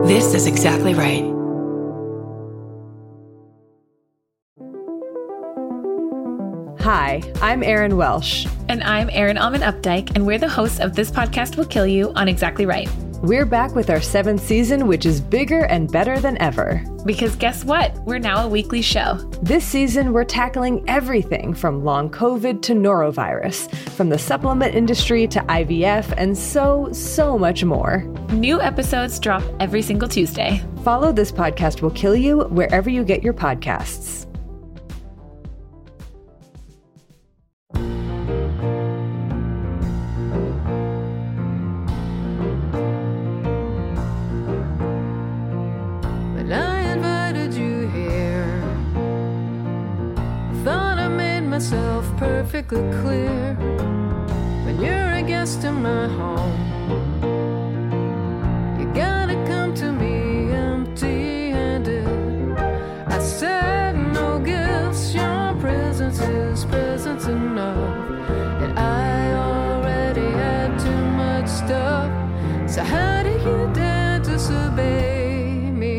This is exactly right. Hi, I'm Erin Welsh. And I'm Erin Alman Updike, and we're the hosts of This Podcast Will Kill You on Exactly Right. We're back with our 7th season, which is bigger and better than ever. Because guess what? We're now a weekly show. This season, we're tackling everything from long COVID to norovirus, from the supplement industry to IVF, and so much more. New episodes drop every single Tuesday. Follow This Podcast Will Kill You wherever you get your podcasts. Perfectly clear when you're a guest in my home. You gotta come to me empty-handed. I said no gifts, your presence is presence enough. And I already had too much stuff. So how do you dare disobey me?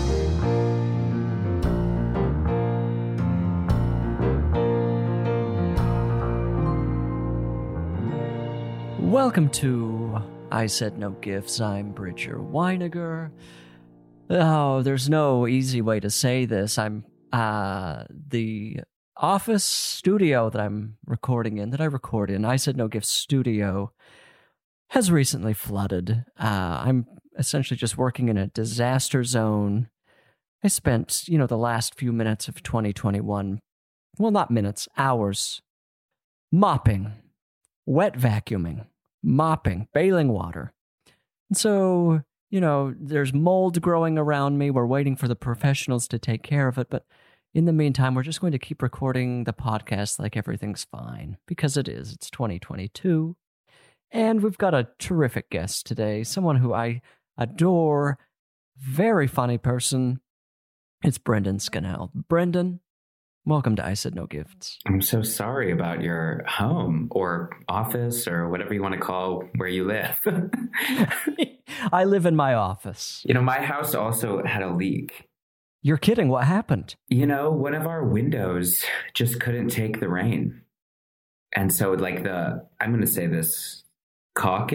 Welcome to I Said No Gifts. I'm Bridger Weiniger. Oh, there's no easy way to say this. I'm the office studio that I'm recording in, that I record in, I Said No Gifts studio, has recently flooded. I'm essentially just working in a disaster zone. I spent, the last few minutes of 2021, well, not minutes, hours, mopping, wet vacuuming, mopping, bailing water. And so, there's mold growing around me. We're waiting for the professionals to take care of it. But in the meantime, we're just going to keep recording the podcast like everything's fine, because it is. It's 2022. And we've got a terrific guest today, someone who I adore, very funny person. It's Brendan Scannell. Brendan, welcome to I Said No Gifts. I'm so sorry about your home or office or whatever you want to call where you live. I live in my office. My house also had a leak. You're kidding. What happened? One of our windows just couldn't take the rain. And so I'm going to say this, caulk.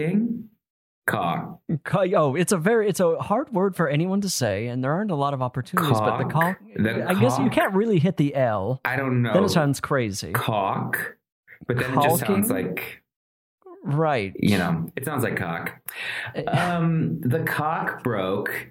Oh, it's a hard word for anyone to say, and there aren't a lot of opportunities. But the caulk, I guess you can't really hit the L. I don't know. Then it sounds crazy. Caulk, but then it just sounds like right. It sounds like cock. The caulk broke,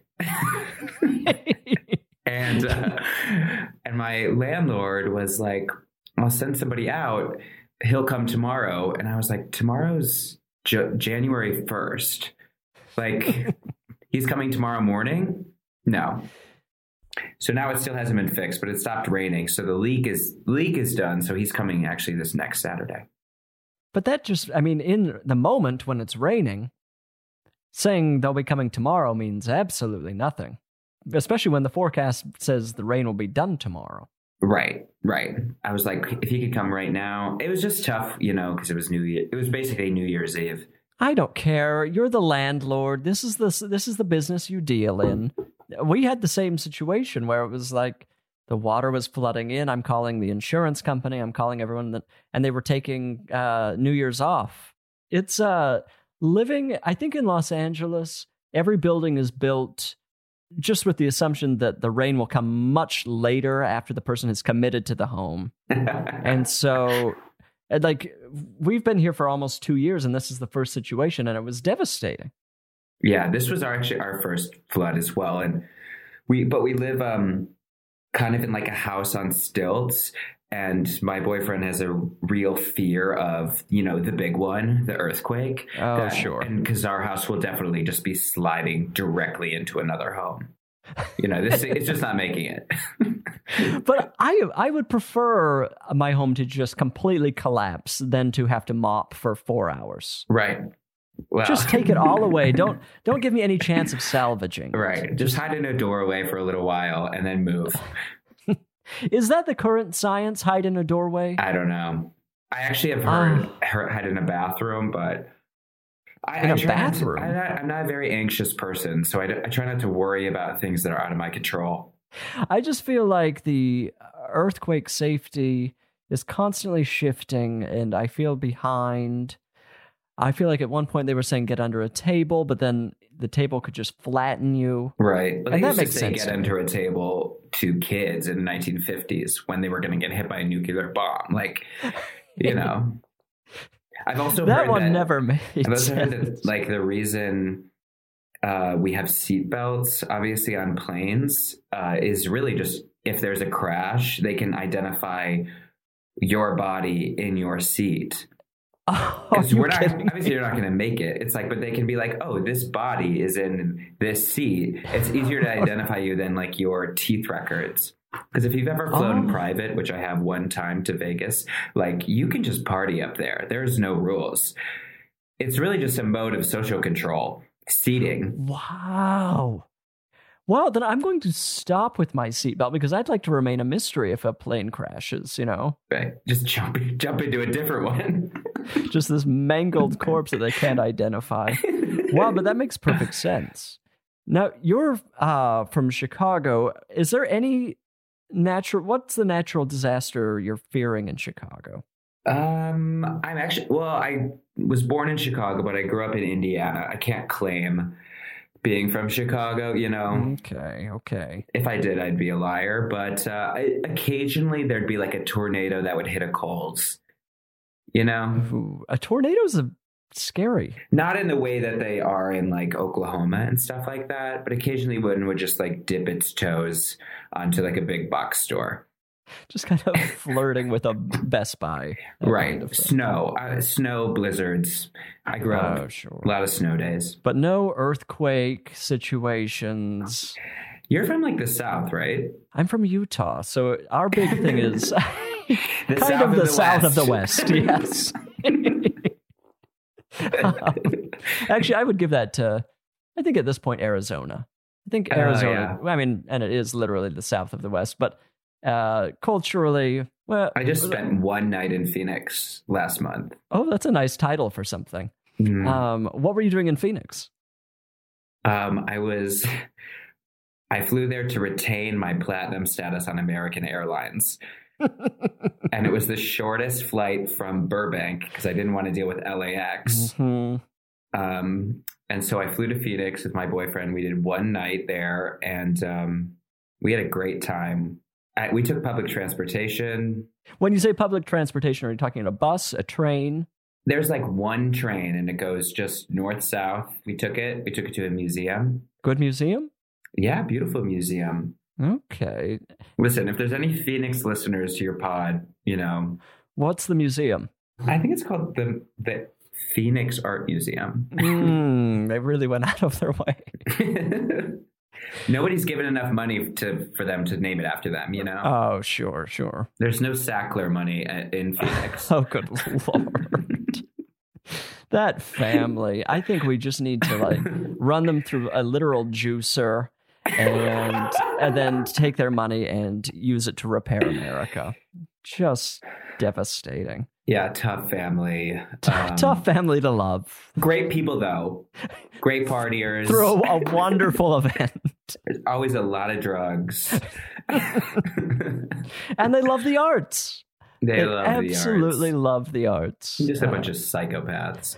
and my landlord was like, "I'll send somebody out. He'll come tomorrow." And I was like, "Tomorrow's January 1st. He's coming tomorrow morning?" No. So now it still hasn't been fixed, but it stopped raining. So the leak is done. So he's coming actually this next Saturday. But that in the moment when it's raining, saying they'll be coming tomorrow means absolutely nothing, especially when the forecast says the rain will be done tomorrow. Right. I was like, if he could come right now. It was just tough, because it was New Year. It was basically New Year's Eve. I don't care. You're the landlord. This is the business you deal in. We had the same situation where it was like the water was flooding in. I'm calling the insurance company. I'm calling everyone and they were taking New Year's off. It's living, I think in Los Angeles, every building is built just with the assumption that the rain will come much later after the person has committed to the home. And so, we've been here for almost 2 years, and this is the first situation, and it was devastating. Yeah, this was actually our first flood as well. And we live kind of in like a house on stilts. And my boyfriend has a real fear of, the big one, the earthquake. Oh, sure. And because our house will definitely just be sliding directly into another home. It's just not making it. But I would prefer my home to just completely collapse than to have to mop for 4 hours. Right. Well, just take it all away. Don't give me any chance of salvaging. Right. Just hide in a doorway for a little while and then move. Is that the current science? Hide in a doorway? I don't know. I actually have heard hide in a bathroom, but in a bathroom. I'm not a very anxious person, so I try not to worry about things that are out of my control. I just feel like the earthquake safety is constantly shifting, and I feel behind. I feel like at one point they were saying get under a table, but then the table could just flatten you. Right. Well, and they that used makes to say sense. get under a table to kids in the 1950s when they were going to get hit by a nuclear bomb. Like, you know. I've also that heard one that, never made I've also sense. heard that, like, the reason we have seatbelts, obviously, on planes is really just if there's a crash, they can identify your body in your seat. Because obviously you're not going to make it. It's like, but they can be like, oh, this body is in this seat. It's easier to identify you than like your teeth records. Because if you've ever flown private, which I have one time to Vegas, like you can just party up there. There's no rules. It's really just a mode of social control. Seating. Wow. Well, then I'm going to stop with my seatbelt because I'd like to remain a mystery if a plane crashes, you know? Right. Just jump into a different one. Just this mangled corpse that they can't identify. Wow, but that makes perfect sense. Now, you're from Chicago. Is there any what's the natural disaster you're fearing in Chicago? I was born in Chicago, but I grew up in Indiana. I can't claim being from Chicago, you know. Okay. If I did, I'd be a liar. But occasionally there'd be like a tornado that would hit a Kohl's, you know. Ooh, a tornado's scary. Not in the way that they are in like Oklahoma and stuff like that, but occasionally one would just like dip its toes onto like a big box store. Just kind of flirting with a Best Buy. Right. Kind of Snow blizzards. I grew up a lot of snow days. But no earthquake situations. You're from like the South, right? I'm from Utah. So our big thing is the kind of the South of the West. Yes. Actually, I would give that to, I think at this point, Arizona. I think Arizona, I mean, and it is literally the South of the West, but culturally, well, I just spent one night in Phoenix last month. Oh, that's a nice title for something. What were you doing in Phoenix? I flew there to retain my platinum status on American Airlines. And it was the shortest flight from Burbank because I didn't want to deal with LAX. Mm-hmm. And so I flew to Phoenix with my boyfriend. We did one night there and we had a great time. We took public transportation. When you say public transportation, are you talking a bus, a train? There's like one train and it goes just north-south. We took it to a museum. Good museum? Yeah, beautiful museum. Okay. Listen, if there's any Phoenix listeners to your pod, you know. What's the museum? I think it's called the Phoenix Art Museum. They really went out of their way. Nobody's given enough money for them to name it after them, you know? Oh, sure. There's no Sackler money in Phoenix. Oh, good Lord. That family. I think we just need to like run them through a literal juicer and then take their money and use it to repair America. Just devastating. Yeah, tough family. Tough family to love. Great people, though. Great partiers. Through a wonderful event. There's always a lot of drugs. And they love the arts. They absolutely love the arts. Just a bunch of psychopaths.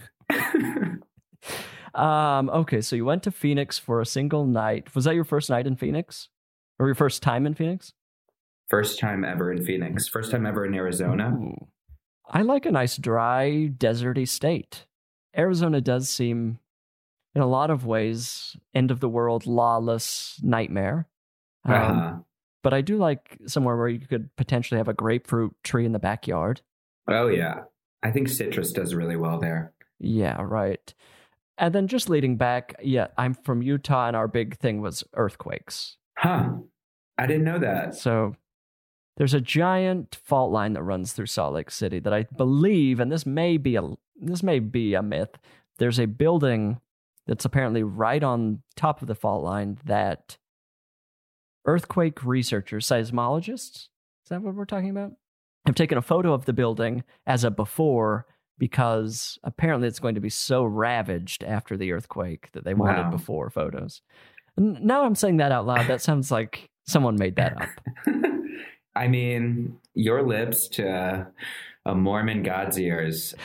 Okay, so you went to Phoenix for a single night. Was that your first night in Phoenix? Or your first time in Phoenix? First time ever in Phoenix. First time ever in Arizona. Ooh. I like a nice, dry, deserty state. Arizona does seem, in a lot of ways, end-of-the-world, lawless nightmare. But I do like somewhere where you could potentially have a grapefruit tree in the backyard. Oh, yeah. I think citrus does really well there. Yeah, right. And then just leading back, I'm from Utah, and our big thing was earthquakes. Huh. I didn't know that. So there's a giant fault line that runs through Salt Lake City that I believe, and this may be a myth, there's a building that's apparently right on top of the fault line that earthquake researchers, seismologists, is that what we're talking about? Have taken a photo of the building as a before because apparently it's going to be so ravaged after the earthquake that they wanted Wow. before photos. And now I'm saying that out loud. That sounds like someone made that up. I mean, your lips to a Mormon God's ears.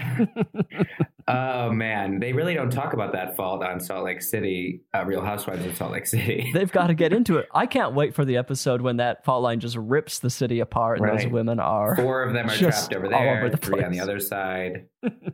Oh, man. They really don't talk about that fault on Salt Lake City, Real Housewives of Salt Lake City. They've got to get into it. I can't wait for the episode when that fault line just rips the city apart and those Right. women are 4 of them are just trapped over all there, over the 3 on the place. other side.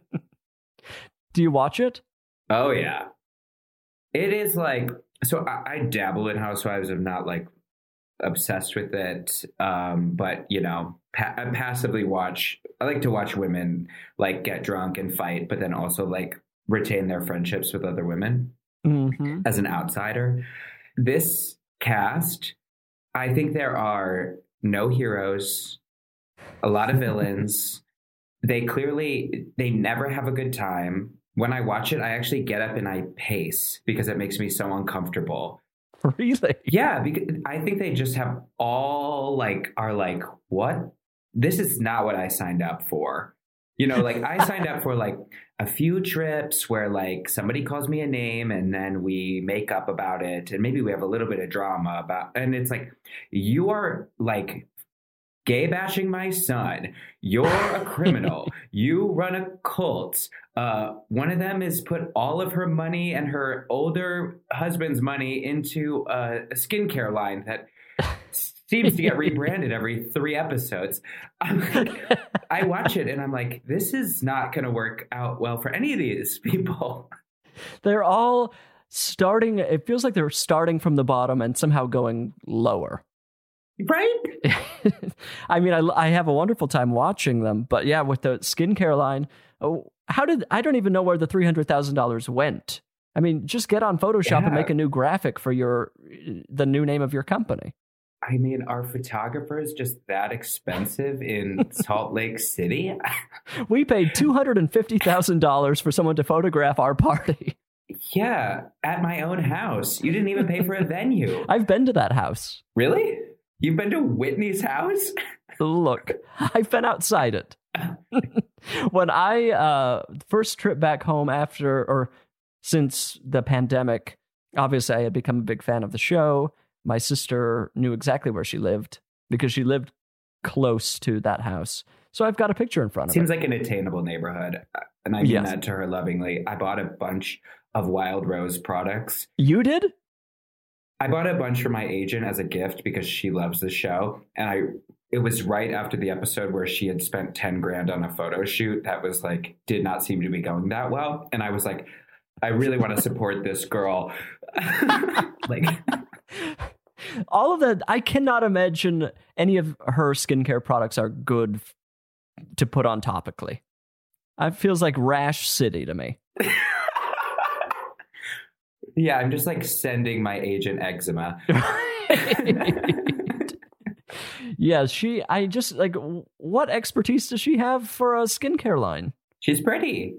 Do you watch it? Oh, yeah. It is like, so I dabble in Housewives. I'm not like obsessed with it. But, you know, I passively watch. I like to watch women like get drunk and fight, but then also like retain their friendships with other women Mm-hmm. as an outsider. This cast, I think there are no heroes, a lot of villains. They never have a good time. When I watch it, I actually get up and I pace because it makes me so uncomfortable. Really? Yeah, because I think they just have are like, what? This is not what I signed up for. You know, like I signed up for like a few trips where like somebody calls me a name and then we make up about it and maybe we have a little bit of drama about, and it's like, you are like gay bashing my son. You're a criminal. You run a cult. One of them is put all of her money and her older husband's money into a skincare line that seems to get rebranded every 3 episodes. I watch it and I'm like, this is not going to work out well for any of these people. They're all starting, it feels like they're starting from the bottom and somehow going lower. Right? I mean, I have a wonderful time watching them, but yeah, with the skincare line, I don't even know where the $300,000 went. I mean, just get on Photoshop and Yeah. make a new graphic for the new name of your company. I mean, are photographers just that expensive in Salt Lake City? We paid $250,000 for someone to photograph our party. Yeah, at my own house. You didn't even pay for a venue. I've been to that house. Really? You've been to Whitney's house? Look, I've been outside it. When I first trip back home since the pandemic, obviously I had become a big fan of the show. My sister knew exactly where she lived because she lived close to that house. So I've got a picture in front of Seems it. like an attainable neighborhood. And I mean Yes. that to her lovingly. I bought a bunch of Wild Rose products. You did? I bought a bunch for my agent as a gift because she loves the show. And it was right after the episode where she had spent 10 grand on a photo shoot that was like, did not seem to be going that well. And I was like, I really want to support this girl. Like, All of that, I cannot imagine any of her skincare products are good to put on topically. It feels like Rash City to me. yeah, I'm just like sending my agent eczema. Yeah, I just like, what expertise does she have for a skincare line? She's pretty.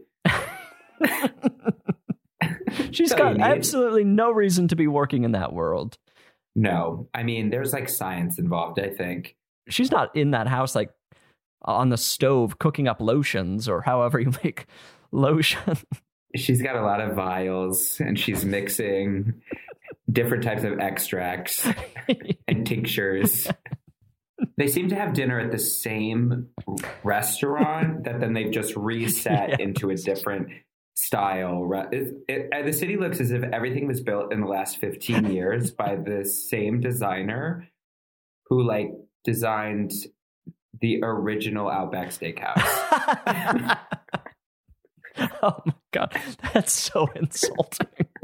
She's That's all you got need. absolutely no reason to be working in that world. No, I mean, there's like science involved, I think. She's not in that house like on the stove cooking up lotions or however you make lotion. She's got a lot of vials and she's mixing different types of extracts and tinctures. They seem to have dinner at the same restaurant that then they've just reset Yeah. into a different style. The city looks as if everything was built in the last 15 years by the same designer who like designed the original Outback Steakhouse. Oh my God, that's so insulting.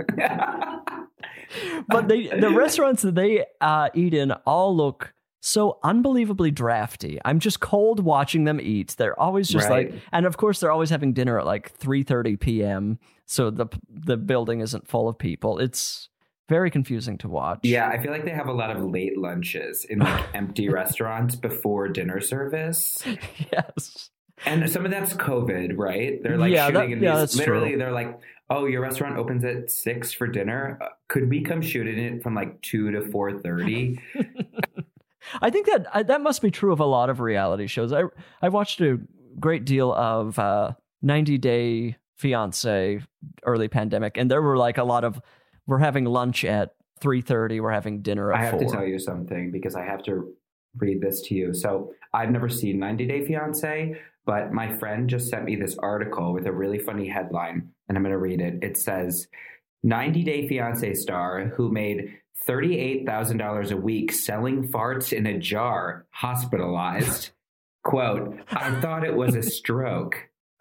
But the restaurants that they eat in all look so unbelievably drafty. I'm just cold watching them eat. They're always just Right. like, and of course they're always having dinner at like 3:30 p.m. So the building isn't full of people. It's very confusing to watch. Yeah, I feel like they have a lot of late lunches in like empty restaurants before dinner service. Yes. And some of that's COVID, right? They're like Yeah, shooting in yeah, these. that's Literally, true. they're like, "Oh, your restaurant opens at 6 for dinner. Could we come shoot in it from like 2 to 4:30?" I think that must be true of a lot of reality shows. I watched a great deal of 90 Day Fiance early pandemic, and there were like a lot of, we're having lunch at 3:30, we're having dinner at 4. I have to tell you something because I have to read this to you. So I've never seen 90 Day Fiance, but my friend just sent me this article with a really funny headline, and I'm going to read it. It says, 90 Day Fiance star who made $38,000 a week selling farts in a jar hospitalized. Quote, I thought it was a stroke.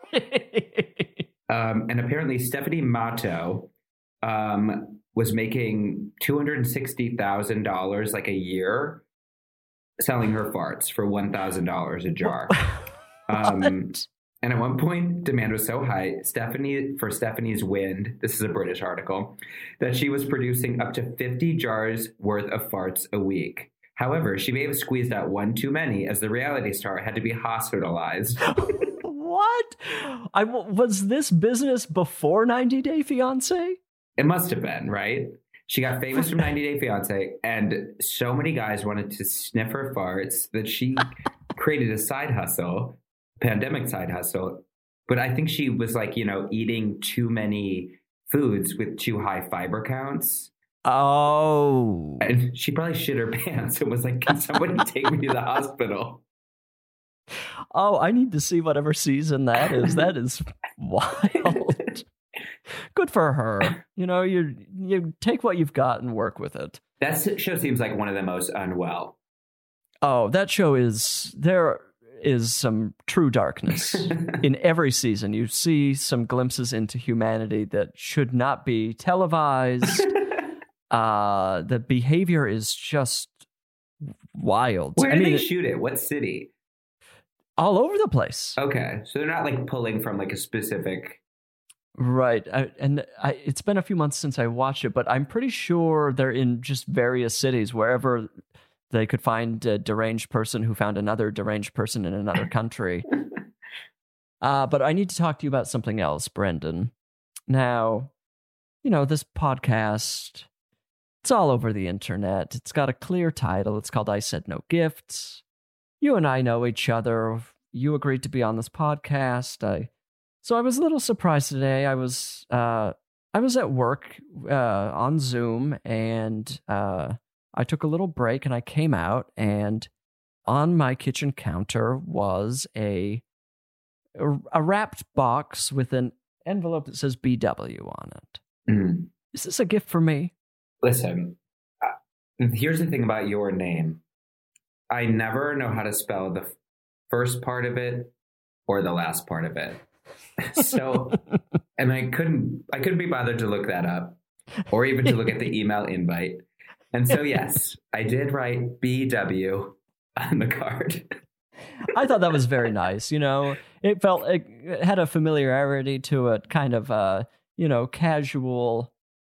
And apparently Stephanie Matto was making $260,000 like a year selling her farts for $1,000 a jar. And at one point, demand was so high, Stephanie's Wind, this is a British article, that she was producing up to 50 jars worth of farts a week. However, she may have squeezed out one too many as the reality star had to be hospitalized. What? Was this business before 90 Day Fiance? It must have been, right? She got famous from 90 Day Fiance, and so many guys wanted to sniff her farts that she created a side hustle, pandemic side hustle. But I think she was like, eating too many foods with too high fiber counts. Oh. And she probably shit her pants and was like, can somebody take me to the hospital? Oh, I need to see whatever season that is. That is wild. Good for her. You take what you've got and work with it. That show seems like one of the most unwell. Oh, that show there is some true darkness. In every season, you see some glimpses into humanity that should not be televised. The behavior is just wild. Where do they shoot it? What city? All over the place. Okay. So they're not like pulling from like a specific... Right. It's been a few months since I watched it, but I'm pretty sure they're in just various cities, wherever they could find a deranged person who found another deranged person in another country. But I need to talk to you about something else, Brendan. Now, this podcast, it's all over the internet. It's got a clear title. It's called I Said No Gifts. You and I know each other. You agreed to be on this podcast. So I was a little surprised today. I was at work on Zoom, and I took a little break, and I came out, and on my kitchen counter was a wrapped box with an envelope that says BW on it. Mm. Is this a gift for me? Listen, here's the thing about your name. I never know how to spell the first part of it or the last part of it. So, and I couldn't be bothered to look that up or even to look at the email invite. And so, yes, I did write BW on the card. I thought that was very nice. It had a familiarity to it, kind of, casual.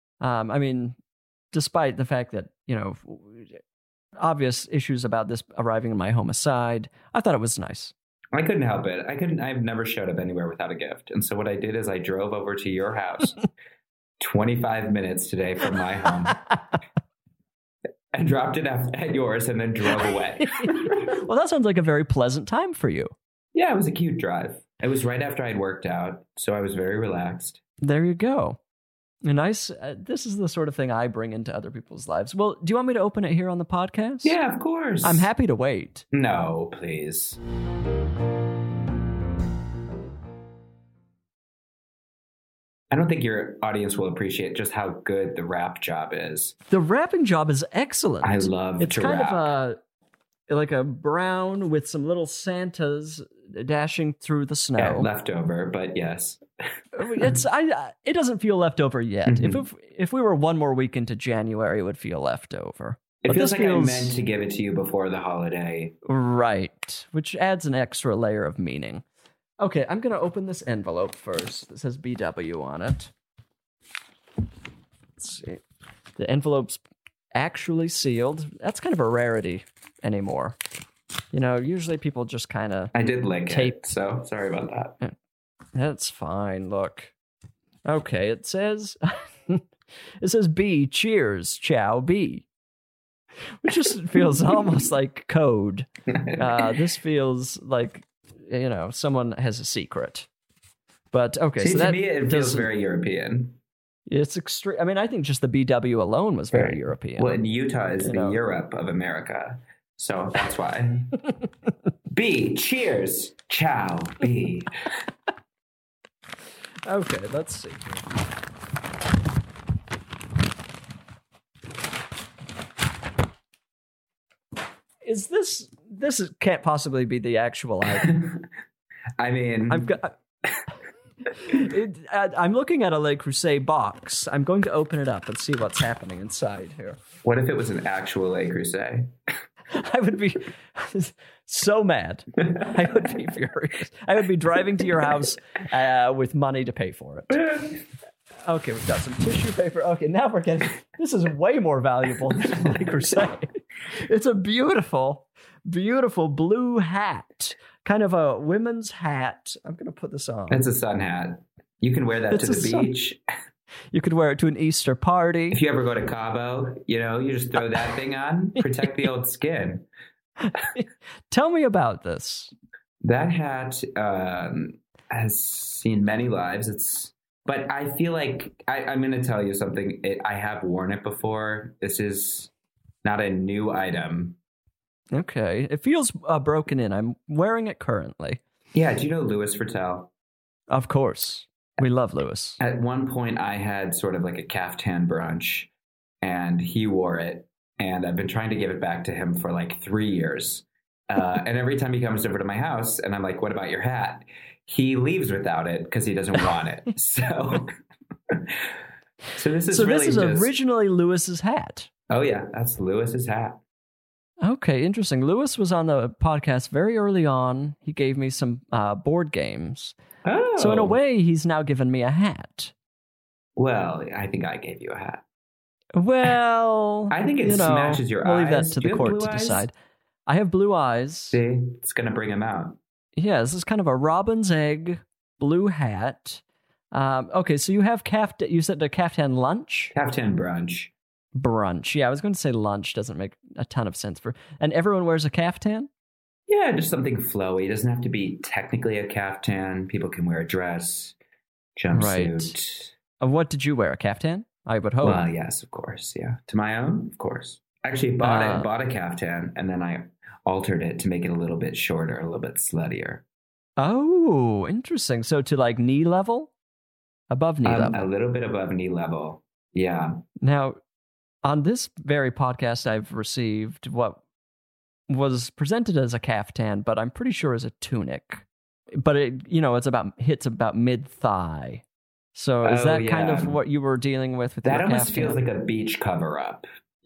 Despite the fact that, obvious issues about this arriving in my home aside, I thought it was nice. I couldn't help it. I've never showed up anywhere without a gift. And so what I did is I drove over to your house 25 minutes today from my home and dropped it at yours and then drove away. Well, that sounds like a very pleasant time for you. Yeah, it was a cute drive. It was right after I'd worked out, so I was very relaxed. There you go. Nice. This is the sort of thing I bring into other people's lives. Well, do you want me to open it here on the podcast? Yeah, of course. I'm happy to wait. No, please. I don't think your audience will appreciate just how good the wrap job is. The wrapping job is excellent. I love it's to kind wrap. of like a brown with some little Santas dashing through the snow. Yeah, leftover, but yes. It doesn't feel leftover yet. Mm-hmm. If we were one more week into January, it would feel leftover. It feels like I meant to give it to you before the holiday. Right, which adds an extra layer of meaning. Okay, I'm going to open this envelope first. It says BW on it. Let's see. The envelope's actually sealed. That's kind of a rarity anymore. Usually people just kind of... I did lick tape. It, so sorry about that. That's fine, look. Okay, it says... it says B, cheers, ciao, B. Which just feels almost like code. This feels like... someone has a secret. But okay, See, so to that me, it feels doesn't- very European. It's extreme. I mean, I think just the BW alone was very European. Well, and Utah is You the know. Europe of America. So that's why. B, cheers. Ciao, B. Okay, let's see. Is this can't possibly be the actual item. I mean, I'm looking at a Le Creuset box. I'm going to open it up and see what's happening inside here. what if it was an actual Le Creuset? I would be so mad. I would be furious. I would be driving to your house with money to pay for it. Okay, we've got some tissue paper. Okay, now we're getting... This is way more valuable than Le Creuset. It's a beautiful, beautiful blue hat. Kind of a women's hat. I'm going to put this on. It's a sun hat. You can wear that It's to a the sun- beach. You could wear it to an Easter party. If you ever go to Cabo, you just throw that thing on, protect the old skin. Tell me about this. That hat has seen many lives. But I feel like I'm going to tell you something. I have worn it before. This is not a new item. Okay. It feels broken in. I'm wearing it currently. Yeah, do you know Louis Vuitton? Of course. We love Louis. At one point, I had sort of like a caftan brunch, and he wore it. And I've been trying to give it back to him for like 3 years. And every time he comes over to my house, and I'm like, what about your hat? He leaves without it because he doesn't want it. So this is really this is just... originally Louis's hat. Oh, yeah, that's Louis's hat. Okay, interesting. Louis was on the podcast very early on. He gave me some board games. Oh. So in a way, he's now given me a hat. Well, I think I gave you a hat. Well, I think it smashes your we'll leave that eyes. to Do the you have court blue to eyes? decide. I have blue eyes. See, it's going to bring him out. Yeah, this is kind of a robin's egg blue hat. Okay, so you have you said the caftan lunch? Caftan brunch. Brunch. Yeah, I was going to say lunch. Doesn't make a ton of sense and everyone wears a caftan? Yeah, just something flowy. It doesn't have to be technically a caftan. People can wear a dress, jumpsuit. Right. What did you wear? A caftan? I would hope. Well, yes, of course. Yeah. To my own, of course. Actually, bought a caftan, and then I altered it to make it a little bit shorter, a little bit sluttier. Oh, interesting. So to like knee level? Above knee level. A little bit above knee level. Yeah. Now, on this very podcast, I've received what was presented as a caftan, but I'm pretty sure is a tunic. But it hits about mid thigh. So is that kind of what you were dealing with that your almost caftan? feels like a beach cover up,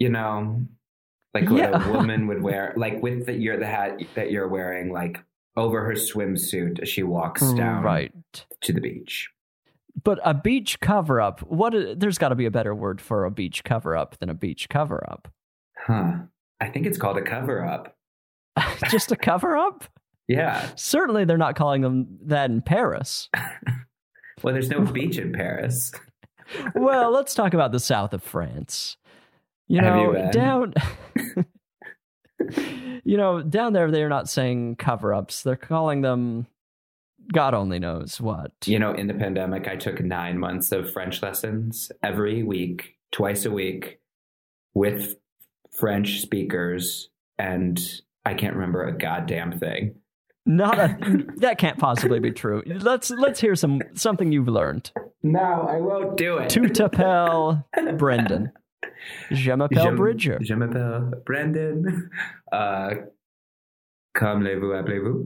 like what a woman would wear, like with the hat that you're wearing, like over her swimsuit as she walks down to the beach. But a beach cover up, there's got to be a better word for a beach cover up than a beach cover up. Huh. I think it's called a cover up. Just a cover up? Yeah. Certainly they're not calling them that in Paris. Well, there's no beach in Paris. Well, let's talk about the south of France. Have you been? Down there, they're not saying cover-ups. They're calling them God only knows what. In the pandemic, I took 9 months of French lessons every week, twice a week, with French speakers, and I can't remember a goddamn thing. That can't possibly be true. Let's hear something you've learned. No, I won't do it. Tu t'appelles Brendan. Je m'appelle Bridger. Je m'appelle Brendan. Comme vous appelez-vous?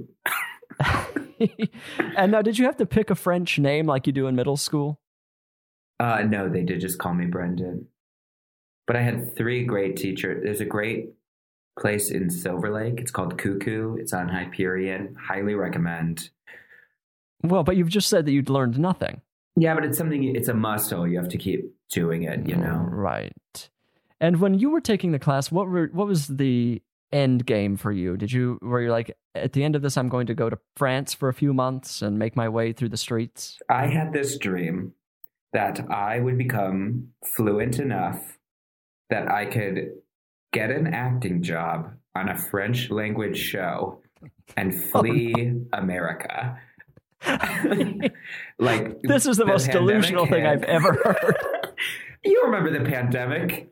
And now, did you have to pick a French name like you do in middle school? No, they did just call me Brendan. But I had 3 great teachers. There's a great place in Silver Lake. It's called Cuckoo. It's on Hyperion. Highly recommend. Well, but you've just said that you'd learned nothing. Yeah, but it's a must-o. You have to keep doing it, Right. And when you were taking the class, what was the end game for you? Were you like, at the end of this, I'm going to go to France for a few months and make my way through the streets? I had this dream that I would become fluent enough that I could get an acting job on a French language show and flee America. Like, This is the most pandemic delusional thing hit. I've ever heard. You remember the pandemic?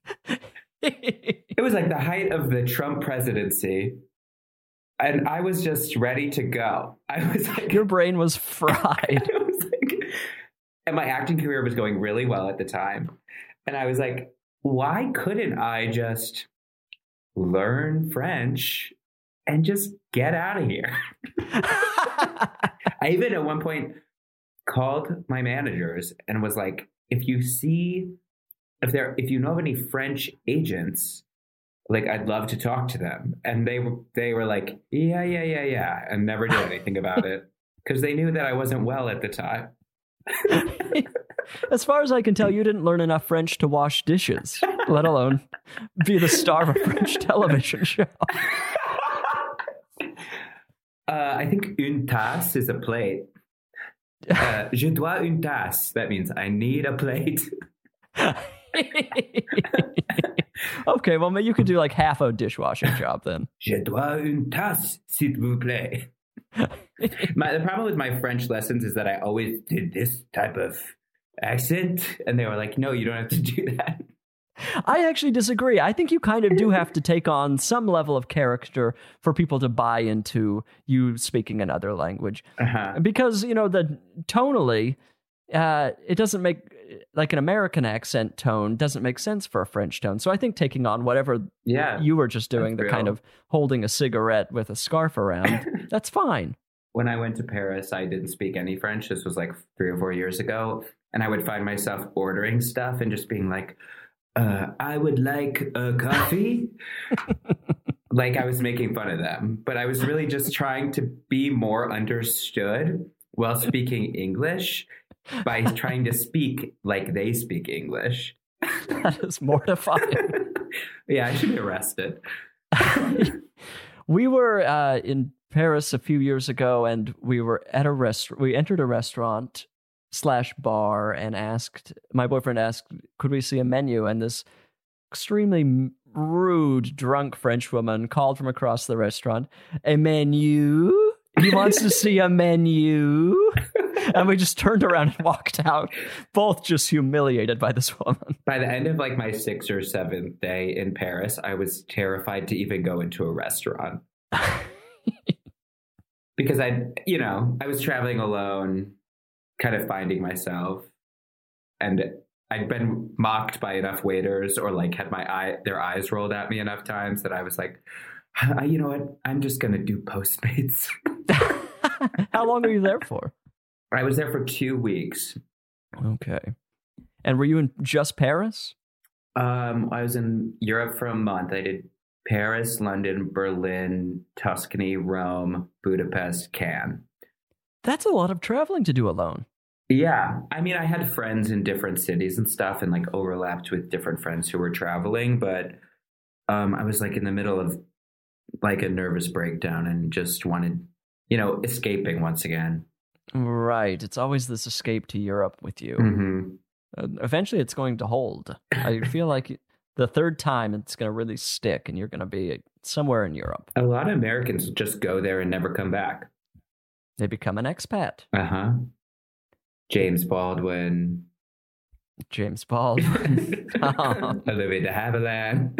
It was like the height of the Trump presidency. And I was just ready to go. I was like, Your brain was fried. I was like, and my acting career was going really well at the time. And I was like, why couldn't I just learn French and just get out of here? I even at one point called my managers and was like, if you know of any French agents, like, I'd love to talk to them. And they were like, yeah, and never did anything about it because they knew that I wasn't well at the time. As far as I can tell, you didn't learn enough French to wash dishes, let alone be the star of a French television show. I think une tasse is a plate. Je dois une tasse. That means I need a plate. Okay, well, you could do like half a dishwashing job then. Je dois une tasse, s'il vous plaît. The problem with my French lessons is that I always did this type of accent, and they were like, no, you don't have to do that. I actually disagree. I think you kind of do have to take on some level of character for people to buy into you speaking another language. Uh-huh. Because, the tonally, it doesn't make, like an American accent tone doesn't make sense for a French tone. So I think taking on whatever you were just doing, the kind of holding a cigarette with a scarf around, that's fine. When I went to Paris, I didn't speak any French. This was like 3 or 4 years ago. And I would find myself ordering stuff and just being like, I would like a coffee. Like I was making fun of them. But I was really just trying to be more understood while speaking English by trying to speak like they speak English. That is mortifying. Yeah, I should be arrested. We were in Paris a few years ago, and we were at a restaurant. We entered a restaurant / bar and my boyfriend asked, could we see a menu? And this extremely rude, drunk French woman called from across the restaurant, a menu? He wants to see a menu. And we just turned around and walked out, both just humiliated by this woman. By the end of like my 6th or 7th day in Paris, I was terrified to even go into a restaurant. Because I was traveling alone, kind of finding myself, and I'd been mocked by enough waiters or like had their eyes rolled at me enough times that I was like, you know what? I'm just going to do Postmates. How long were you there for? I was there for 2 weeks. Okay. And were you in just Paris? I was in Europe for a month. I did Paris, London, Berlin, Tuscany, Rome, Budapest, Cannes. That's a lot of traveling to do alone. Yeah. I mean, I had friends in different cities and stuff and like overlapped with different friends who were traveling. But I was like in the middle of like a nervous breakdown and just wanted, escaping once again. Right. It's always this escape to Europe with you. Mm-hmm. Eventually it's going to hold. I feel like the third time it's going to really stick and you're going to be somewhere in Europe. A lot of Americans just go there and never come back. They become an expat. Uh-huh. James Baldwin. Olivia de Havilland.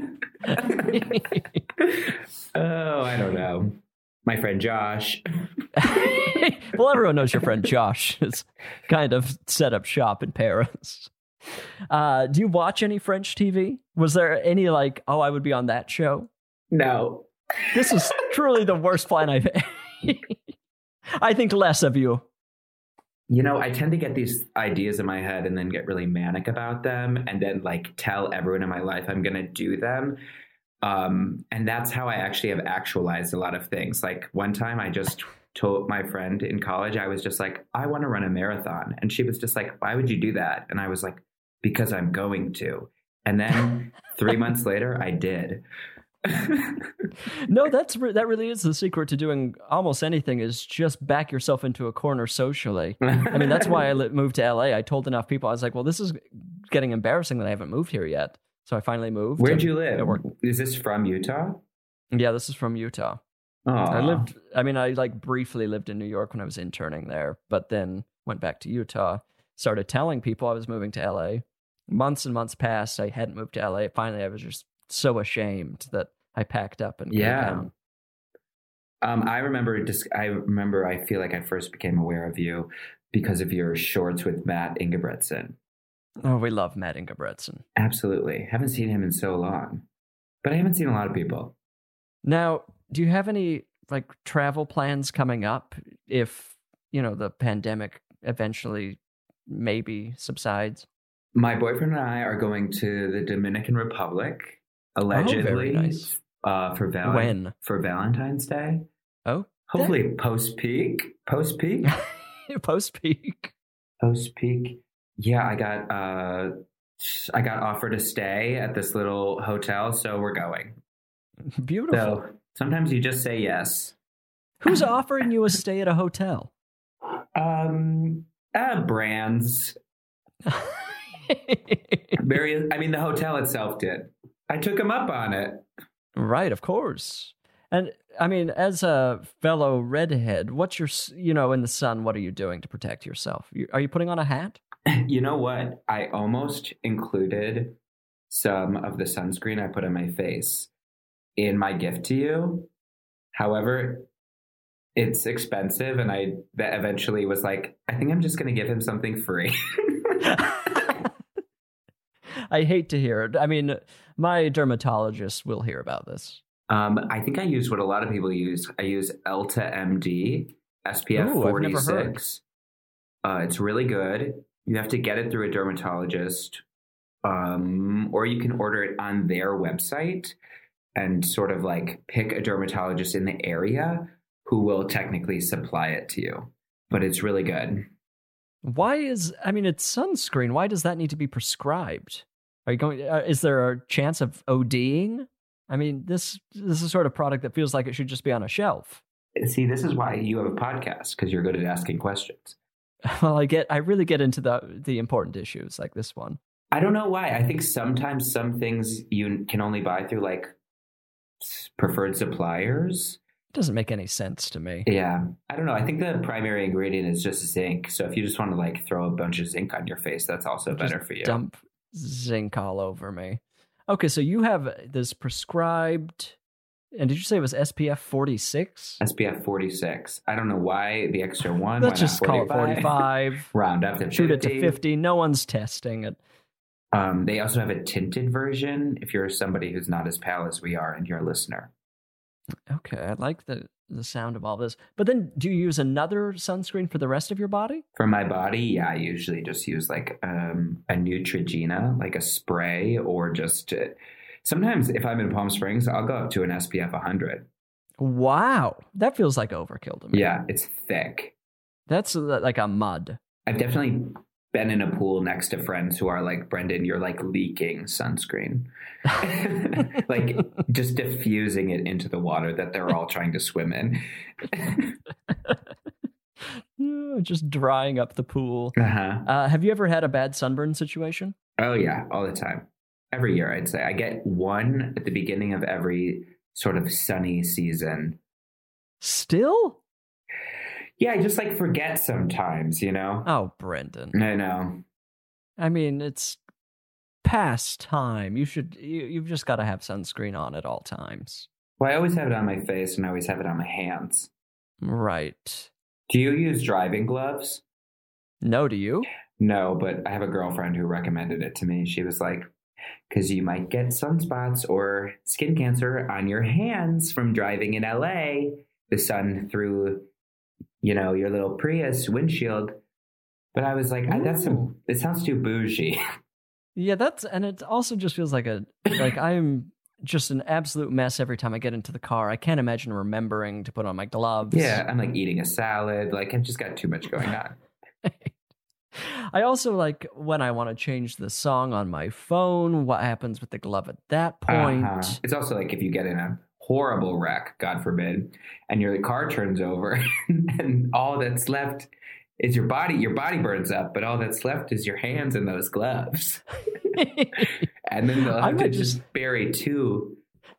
Oh, I don't know. My friend Josh. Well, everyone knows your friend Josh has kind of set up shop in Paris. Do you watch any French TV? Was there any like, I would be on that show? No. This is truly the worst plan I've I think less of you. I tend to get these ideas in my head and then get really manic about them and then like tell everyone in my life I'm going to do them. And that's how I actually have actualized a lot of things. Like one time I just told my friend in college, I was just like, I want to run a marathon. And she was just like, why would you do that? And I was like, because I'm going to. And then 3 months later, I did. No, that really is the secret to doing almost anything is just back yourself into a corner socially. I mean, that's why I moved to LA. I told enough people, I was like, well, this is getting embarrassing that I haven't moved here yet. So I finally moved. Where'd you live? Is this from Utah? Yeah, this is from Utah. Aw. I like briefly lived in New York when I was interning there, but then went back to Utah, started telling people I was moving to LA. Months and months passed. I hadn't moved to LA. Finally, I was just so ashamed that I packed up and came down. I remember. I feel like I first became aware of you because of your shorts with Matt Ingebretson. Oh, we love Matt Ingebretson. Absolutely. Haven't seen him in so long, but I haven't seen a lot of people. Now, do you have any like travel plans coming up if, the pandemic eventually maybe subsides? My boyfriend and I are going to the Dominican Republic, allegedly, very nice. For Valentine's Day. Oh, hopefully post-peak. Post-peak. Post-peak. Post-peak. Yeah, I got offered a stay at this little hotel, so we're going. Beautiful. So sometimes you just say yes. Who's offering you a stay at a hotel? Brands. The hotel itself did. I took him up on it. Right, of course. And as a fellow redhead, what's your, in the sun, what are you doing to protect yourself? Are you putting on a hat? You know what? I almost included some of the sunscreen I put on my face in my gift to you. However, it's expensive, and I eventually was like, I think I'm just going to give him something free. I hate to hear it. My dermatologist will hear about this. I think I use what a lot of people use. I use Elta MD SPF 46. It's really good. You have to get it through a dermatologist, or you can order it on their website and sort of like pick a dermatologist in the area who will technically supply it to you. But it's really good. Why it's sunscreen. Why does that need to be prescribed? Are you going? Is there a chance of ODing? This is a sort of product that feels like it should just be on a shelf. See, this is why you have a podcast, because you're good at asking questions. Well, I really get into the important issues like this one. I don't know why. I think sometimes some things you can only buy through like preferred suppliers. It doesn't make any sense to me. Yeah. I don't know. I think the primary ingredient is just zinc. So if you just want to like throw a bunch of zinc on your face, that's also better for you. Dump zinc all over me. Okay, so you have this prescribed, and did you say it was SPF 46? SPF 46. I don't know why the extra one. Let's just call it 45. Round up to 50. Shoot it to 50. No one's testing it. They also have a tinted version if you're somebody who's not as pale as we are and you're a listener. Okay, I like the sound of all this. But then do you use another sunscreen for the rest of your body? For my body, yeah, I usually just use like a Neutrogena, like a spray, or just sometimes if I'm in Palm Springs, I'll go up to an SPF 100. Wow, that feels like overkill to me. Yeah, it's thick. That's like a mud. I've definitely been in a pool next to friends who are like, Brendan, you're like leaking sunscreen. Like just diffusing it into the water that they're all trying to swim in. Just drying up the pool. Have you ever had a bad sunburn situation? Oh, yeah, all the time. Every year, I'd say. I get one at the beginning of every sort of sunny season. Still? Yeah, I just like forget sometimes, Oh, Brendan. I know. It's past time. You've just got to have sunscreen on at all times. Well, I always have it on my face and I always have it on my hands. Right. Do you use driving gloves? No, do you? No, but I have a girlfriend who recommended it to me. She was like, because you might get sunspots or skin cancer on your hands from driving in LA. The sun through, your little Prius windshield. But I was like, it sounds too bougie. Yeah, and it also just feels like I'm just an absolute mess every time I get into the car. I can't imagine remembering to put on my gloves. Yeah, I'm like eating a salad. Like I've just got too much going on. I also like when I want to change the song on my phone, what happens with the glove at that point. It's also like if you get in a horrible wreck, God forbid, and your car turns over and all that's left is your body burns up, but all that's left is your hands and those gloves. And then they'll have to just bury two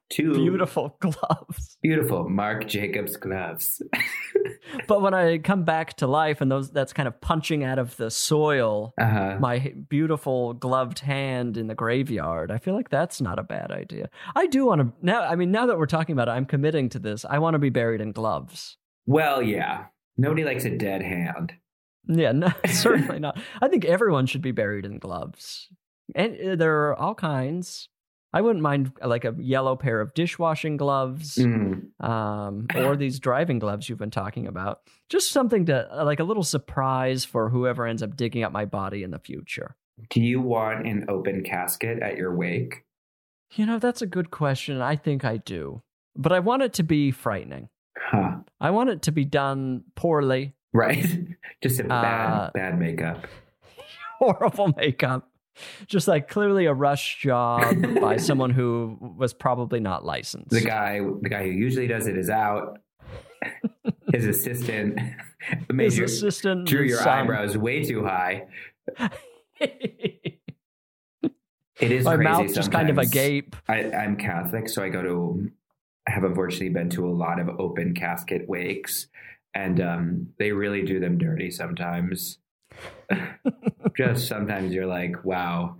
Two beautiful gloves. beautiful Marc Jacobs gloves. But when I come back to life and that's kind of punching out of the soil, my beautiful gloved hand in the graveyard, I feel like that's not a bad idea. I do want to now that we're talking about it, I'm committing to this. I want to be buried in gloves. Well, yeah. Nobody likes a dead hand. Yeah, no, certainly not. I think everyone should be buried in gloves. And there are all kinds. I wouldn't mind like a yellow pair of dishwashing gloves, or these driving gloves you've been talking about. Just something to like a little surprise for whoever ends up digging up my body in the future. Do you want an open casket at your wake? That's a good question. I think I do. But I want it to be frightening. Huh. I want it to be done poorly. Right. Just a bad makeup. Horrible makeup. Just like clearly a rush job by someone who was probably not licensed. The guy who usually does it is out. His assistant drew your eyebrows way too high. It is my crazy mouth sometimes. just kind of agape. I'm Catholic, so I have unfortunately been to a lot of open casket wakes, and they really do them dirty sometimes. Just sometimes you're like, wow.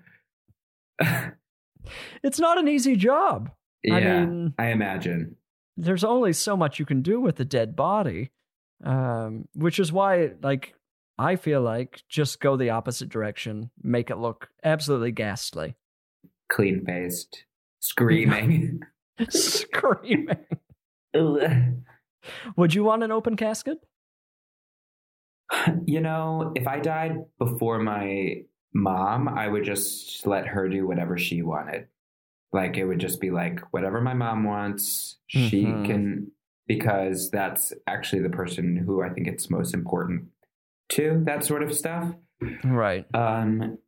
It's not an easy job. Yeah, I mean, I imagine. There's only so much you can do with a dead body, which is why, like, I feel like just go the opposite direction, make it look absolutely ghastly. Clean-faced, screaming. Screaming. Would you want an open casket? If I died before my mom, I would just let her do whatever she wanted. Like, it would just be like, whatever my mom wants, she can, because that's actually the person who I think it's most important to, that sort of stuff. Right. God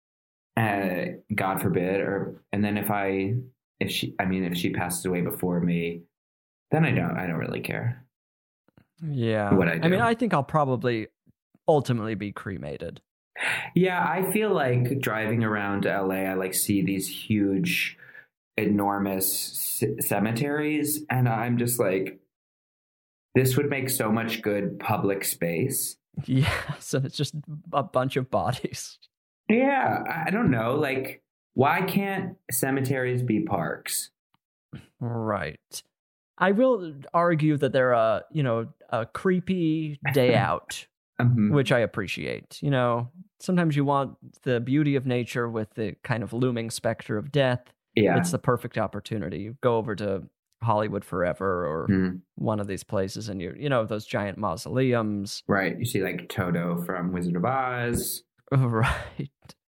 forbid, and then if she passes away before me, then I don't really care. Yeah. What I do. I mean, I think I'll probably ultimately be cremated. Yeah, I feel like driving around LA, I see these huge, enormous cemeteries, and I'm just like, this would make so much good public space. Yes, and it's just a bunch of bodies. Yeah, I don't know. Like, why can't cemeteries be parks? Right. I will argue that they're a creepy day out, which I appreciate. Sometimes you want the beauty of nature with the kind of looming specter of death. Yeah. It's the perfect opportunity. You go over to Hollywood Forever or one of these places and those giant mausoleums. Right. You see like Toto from Wizard of Oz. Right.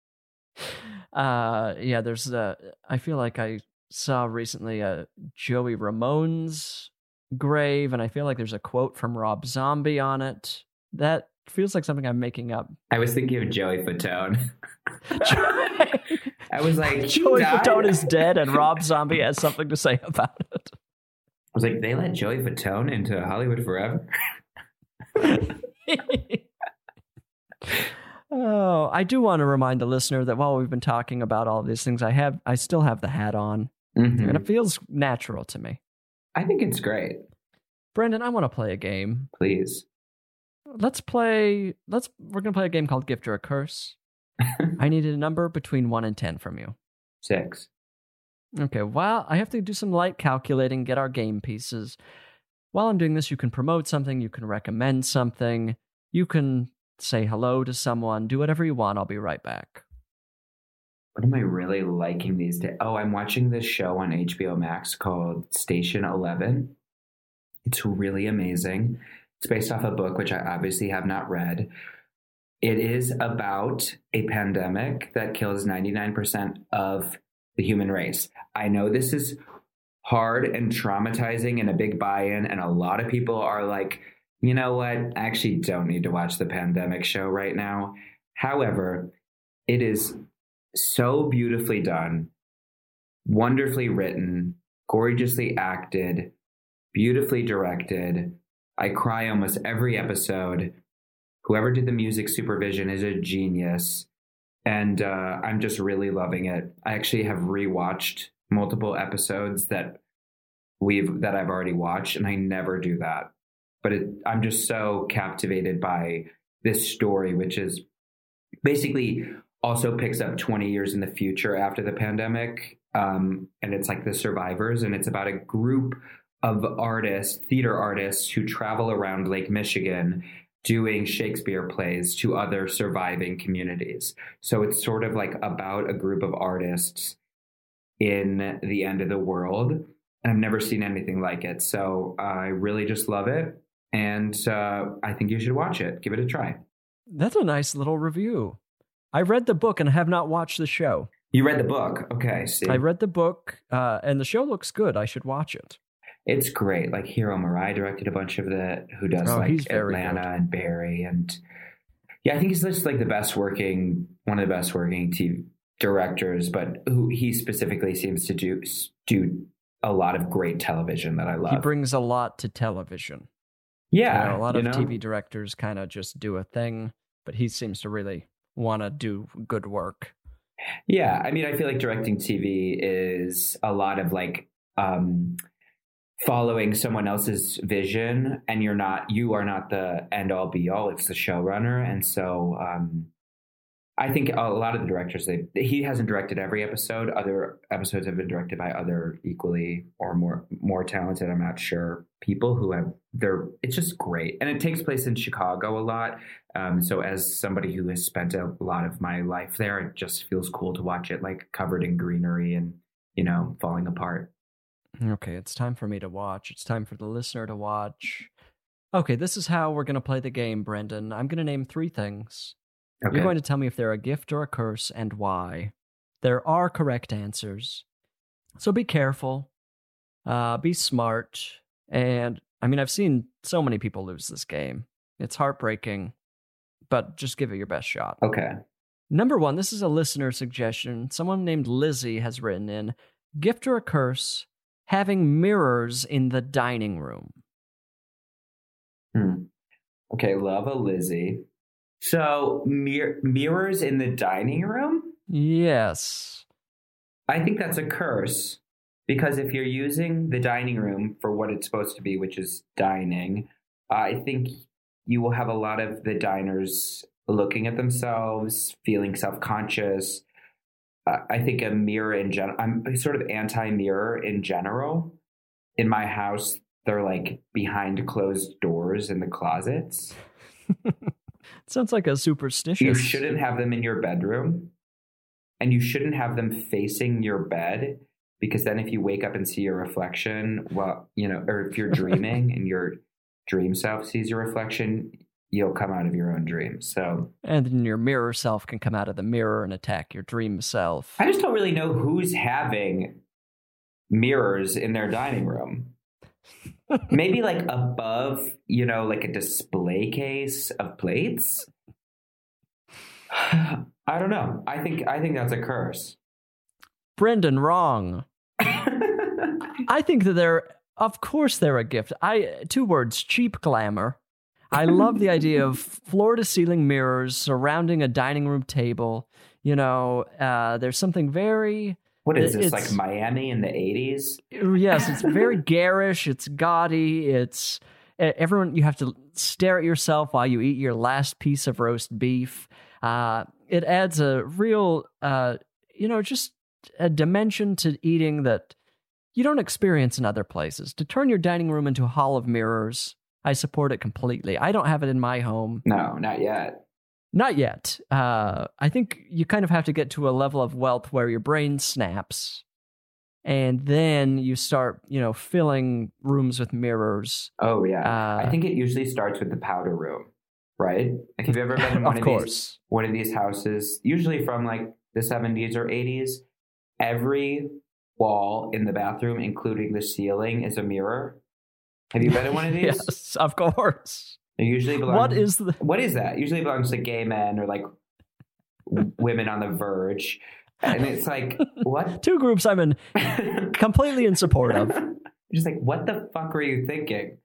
Yeah, there's I feel like I saw recently a Joey Ramone's grave, and I feel like there's a quote from Rob Zombie on it. That feels like something I'm making up. I was thinking of Joey Fatone. I was like, Joey Fatone is dead, and Rob Zombie has something to say about it. I was like, they let Joey Fatone into Hollywood Forever? Oh, I do want to remind the listener that while we've been talking about all of these things, I still have the hat on, and it feels natural to me. I think it's great. Brendan, I want to play a game. Please. We're going to play a game called Gift or a Curse. I needed a number between 1 and 10 from you. 6. Okay, well, I have to do some light calculating, get our game pieces. While I'm doing this, you can promote something, you can recommend something, you can say hello to someone, do whatever you want. I'll be right back. What am I really liking these days? Oh, I'm watching this show on HBO Max called Station 11. It's really amazing. It's based off a book, which I obviously have not read. It is about a pandemic that kills 99% of the human race. I know this is hard and traumatizing and a big buy-in, and a lot of people are like, you know what? I actually don't need to watch the pandemic show right now. However, it is so beautifully done, wonderfully written, gorgeously acted, beautifully directed. I cry almost every episode. Whoever did the music supervision is a genius. And I'm just really loving it. I actually have rewatched multiple episodes that that I've already watched, and I never do that. But I'm just so captivated by this story, which is basically also picks up 20 years in the future after the pandemic. And it's like the survivors, and it's about a group of theater artists who travel around Lake Michigan doing Shakespeare plays to other surviving communities. So it's sort of like about a group of artists in the end of the world. And I've never seen anything like it. So I really just love it. And I think you should watch it. Give it a try. That's a nice little review. I read the book and have not watched the show. You read the book? Okay. See. I read the book, and the show looks good. I should watch it. It's great. Like Hiro Murai directed a bunch of who does like Atlanta and Barry. And yeah, I think he's just like one of the best working TV directors, but who he specifically seems to do a lot of great television that I love. He brings a lot to television. Yeah. A lot of TV directors kind of just do a thing, but he seems to really want to do good work. Yeah. I mean, I feel like directing TV is a lot of like following someone else's vision, and you are not the end all be all. It's the showrunner. And so I think a lot of the directors, he hasn't directed every episode. Other episodes have been directed by other equally or more talented, I'm not sure, people who it's just great. And it takes place in Chicago a lot. So as somebody who has spent a lot of my life there, it just feels cool to watch it like covered in greenery and, falling apart. Okay, it's time for me to watch. It's time for the listener to watch. Okay, this is how we're going to play the game, Brendan. I'm going to name 3 things. Okay. You're going to tell me if they're a gift or a curse and why. There are correct answers. So be careful. Be smart. And, I mean, I've seen so many people lose this game. It's heartbreaking, but just give it your best shot. Okay. Number 1, this is a listener suggestion. Someone named Lizzie has written in, gift or a curse, having mirrors in the dining room. Okay, love a Lizzie. So mirrors in the dining room? Yes. I think that's a curse, because if you're using the dining room for what it's supposed to be, which is dining, I think you will have a lot of the diners looking at themselves, feeling self-conscious. I think a mirror in general, I'm sort of anti-mirror in general. In my house, they're like behind closed doors in the closets. Sounds like a superstitious. You shouldn't have them in your bedroom, and you shouldn't have them facing your bed, because then if you wake up and see your reflection, or if you're dreaming and your dream self sees your reflection, you'll come out of your own dreams. So, and then your mirror self can come out of the mirror and attack your dream self. I just don't really know who's having mirrors in their dining room. Maybe like above, like a display case of plates. I don't know. I think that's a curse. Brendan, wrong. I think that of course they're a gift. 2 words, cheap glamour. I love the idea of floor-to-ceiling mirrors surrounding a dining room table. There's something very... What is this, like Miami in the 80s? Yes, it's very garish, it's gaudy, it's... you have to stare at yourself while you eat your last piece of roast beef. It adds a real, just a dimension to eating that you don't experience in other places. To turn your dining room into a hall of mirrors, I support it completely. I don't have it in my home. No, not yet. Not yet. I think you kind of have to get to a level of wealth where your brain snaps, and then you start, filling rooms with mirrors. Oh, yeah. I think it usually starts with the powder room, right? Like, have you ever been in one of these houses, usually from like the 70s or 80s? Every wall in the bathroom, including the ceiling, is a mirror. Have you been in one of these? Yes, of course. It usually belongs. What is that? Usually belongs to gay men or like women on the verge, and it's like, what? 2 groups I'm completely in support of. Just like, what the fuck were you thinking?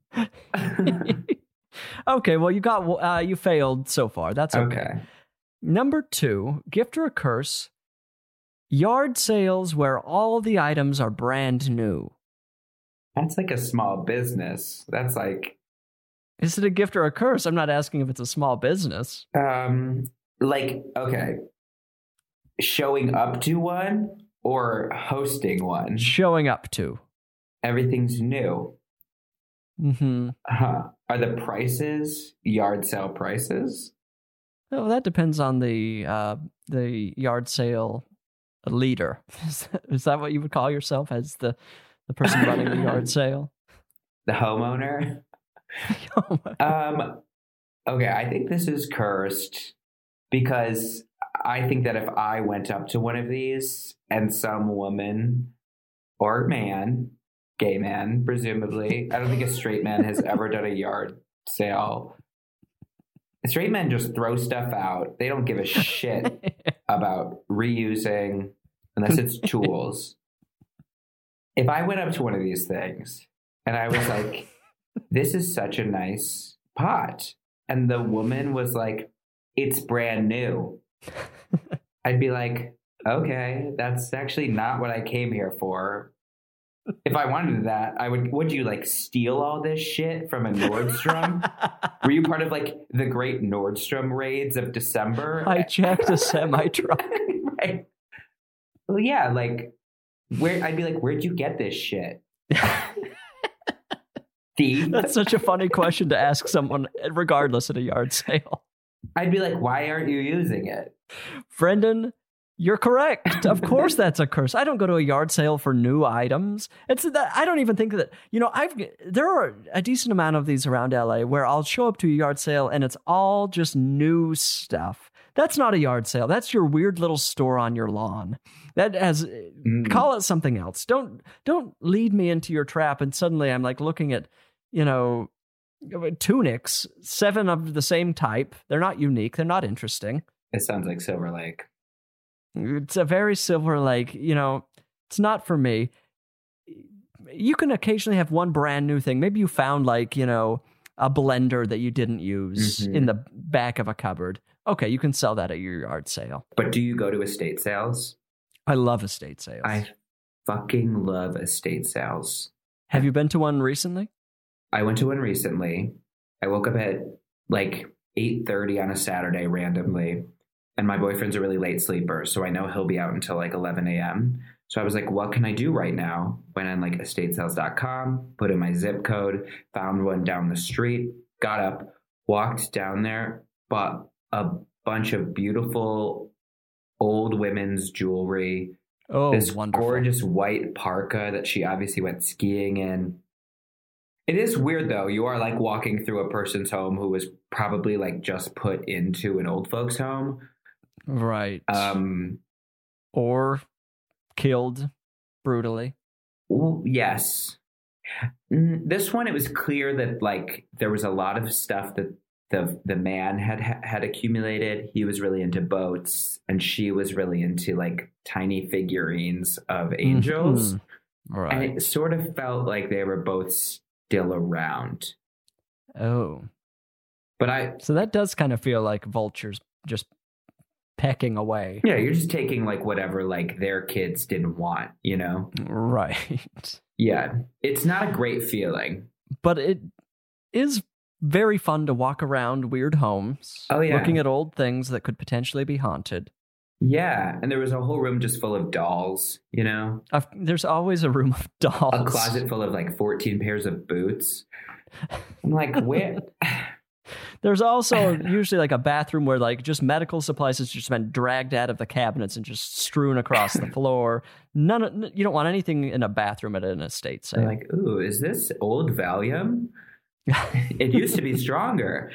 Okay, well you failed so far. That's okay. Number 2, gift or a curse. Yard sales where all the items are brand new. That's like a small business. That's like, Is it a gift or a curse? I'm not asking if it's a small business. okay, showing up to one or hosting one. Showing up to. Everything's new. Mm-hmm. Are the prices yard sale prices? Well, that depends on the yard sale leader. Is that what you would call yourself, as the person running the yard sale? The homeowner? Okay, I think this is cursed because I think that if I went up to one of these and some woman or man, gay man, presumably, I don't think a straight man has ever done a yard sale. Straight men just throw stuff out. They don't give a shit about reusing unless it's tools. If I went up to one of these things and I was like, this is such a nice pot, and the woman was like, it's brand new, I'd be like, okay, that's actually not what I came here for. If I wanted that, would you like steal all this shit from a Nordstrom? Were you part of like the great Nordstrom raids of December? I checked a semi-truck. Right. Well, yeah, like I'd be like, where'd you get this shit? Thief? That's such a funny question to ask someone, regardless at a yard sale. I'd be like, why aren't you using it? Brendan, you're correct. Of course that's a curse. I don't go to a yard sale for new items. It's that I don't even think that, there are a decent amount of these around LA where I'll show up to a yard sale and it's all just new stuff. That's not a yard sale. That's your weird little store on your lawn. That has call it something else. Don't lead me into your trap and suddenly I'm like looking at, tunics, 7 of the same type. They're not unique. They're not interesting. It sounds like Silver Lake. It's a very Silver Lake, it's not for me. You can occasionally have one brand new thing. Maybe you found a blender that you didn't use in the back of a cupboard. Okay, you can sell that at your yard sale. But do you go to estate sales? I love estate sales. I fucking love estate sales. Have you been to one recently? I went to one recently. I woke up at like 8:30 on a Saturday randomly. And my boyfriend's a really late sleeper, so I know he'll be out until like 11 a.m. So I was like, what can I do right now? Went on like estatesales.com, put in my zip code, found one down the street, got up, walked down there, bought a bunch of beautiful old women's jewelry. Oh, this wonderful. Gorgeous white parka that she obviously went skiing in. It is weird, though. You are like walking through a person's home who was probably like just put into an old folks' home. Right. Or killed brutally. Yes. This one, it was clear that like there was a lot of stuff that the man had accumulated. He was really into boats, and she was really into like tiny figurines of angels. Right. And it sort of felt like they were both still around. Oh. But so that does kind of feel like vultures just pecking away. Yeah, you're just taking like whatever like their kids didn't want, Right. Yeah, it's not a great feeling. But it is very fun to walk around weird homes. Oh, yeah. Looking at old things that could potentially be haunted. Yeah, and there was a whole room just full of dolls, There's always a room of dolls. A closet full of like 14 pairs of boots. I'm like, where? There's also usually like a bathroom where like just medical supplies has just been dragged out of the cabinets and just strewn across the floor. You don't want anything in a bathroom at an estate sale. I'm like, ooh, is this old Valium? It used to be stronger.